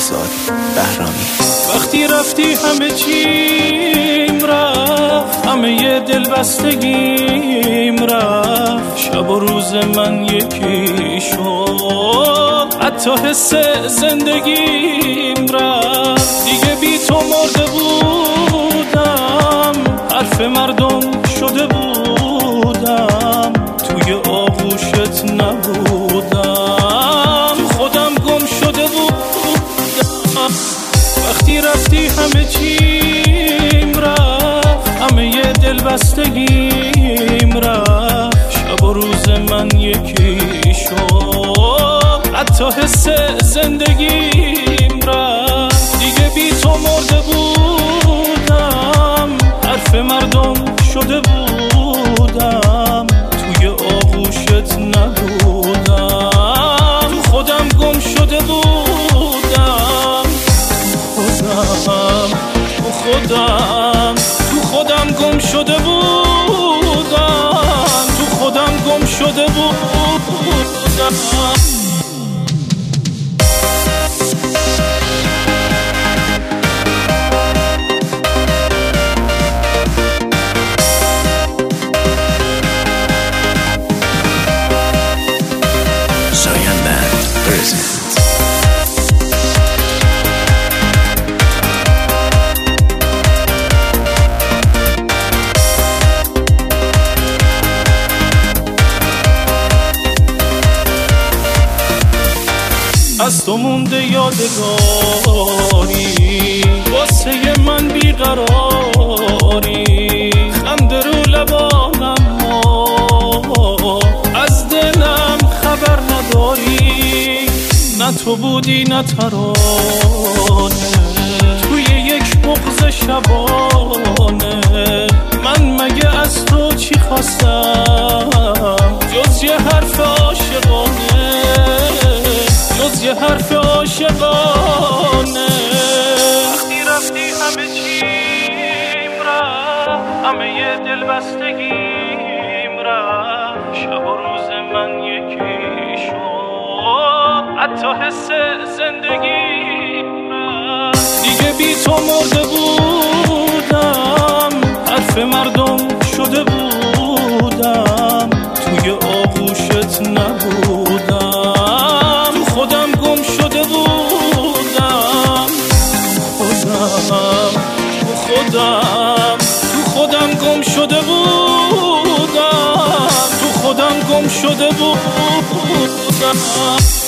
بهزاد بهرامی. وقتی رفتی همه چیم رفت، همه دل بستگیم رفت، شب و روز من یکی شد، حتی حس زندگیم رفت. دیگه بی تو مرده بودم، حرف مردم شده بودم، توی آغوشت نبودم، خودم گم شده بودم. وقتی رفتی همه چیم رفت، همه دل بستگیم رفت، شب و روز من یکی شد، حتی حس زندگیم رفت. دیگه بی تو مرده بودم، حرف مردم شده بودم، توی آغوشت نبودم، خودم گم شده بودم. تو خودم گم شده بودم، تو خودم گم شده بودم. از تو مونده یادگاری، واسه من بیقراری، خنده رو لبانم از دلم خبر نداری. نه تو بودی نه ترانه توی یک بغض شبانه، من مگه از تو چی خواستم جز یه حرف عاشقانه، جز یه حرف عاشقانه. وقتی رفتی همه چیم رفت، همه دل بستگیم رفت، شب و روز من یکی شد، حتی حس زندگیم رفت. دیگه بی تو مرده بودم، حرف مردم شده بودم، توی آغوشت نبودم، خودم گم شده بودم. تو خودم گم شده بودم، تو خودم گم شده بودم.